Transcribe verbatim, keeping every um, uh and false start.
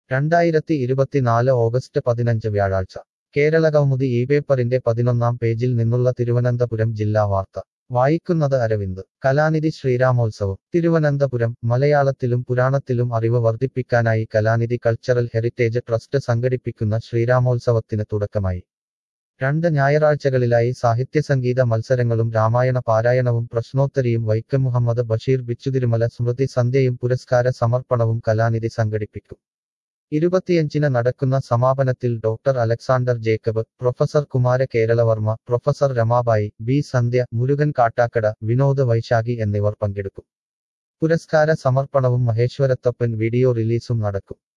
രണ്ടായിരത്തി ഇരുപത്തിനാല് ഓഗസ്റ്റ് പതിനഞ്ച് വ്യാഴാഴ്ച കേരളകൗമുദി ഈ പേപ്പറിന്റെ പതിനൊന്നാം പേജിൽ നിന്നുള്ള തിരുവനന്തപുരം ജില്ലാ വാർത്ത വായിക്കുന്നത് അരവിന്ദ് കലാനിധി ശ്രീരാമോത്സവം തിരുവനന്തപുരം മലയാളത്തിലും പുരാണത്തിലും അറിവ് വർദ്ധിപ്പിക്കാനായി കലാനിധി കൾച്ചറൽ ഹെറിറ്റേജ് ട്രസ്റ്റ് സംഘടിപ്പിക്കുന്ന ശ്രീരാമോത്സവത്തിന് തുടക്കമായി രണ്ട് ഞായറാഴ്ചകളിലായി സാഹിത്യസംഗീത മത്സരങ്ങളും രാമായണ പാരായണവും പ്രശ്നോത്തരിയും വൈക്കം മുഹമ്മദ് ബഷീർ ബിച്ചുതിരുമല സ്മൃതി സന്ധ്യയും പുരസ്കാര സമർപ്പണവും കലാനിധി സംഘടിപ്പിക്കും ഇരുപത്തിയഞ്ചിന് നടക്കുന്ന സമാപനത്തിൽ doctor Alexander Jacob professor Kumara Keralavarma professor Ramabai B Sandhya Murukan Kattakkada Vinod Vaishakhi എന്നിവർ പങ്കെടുക്കും പുരസ്കാര സമർപ്പണവും മഹേശ്വരത്തപ്പൻ വീഡിയോ റിലീസും നടക്കും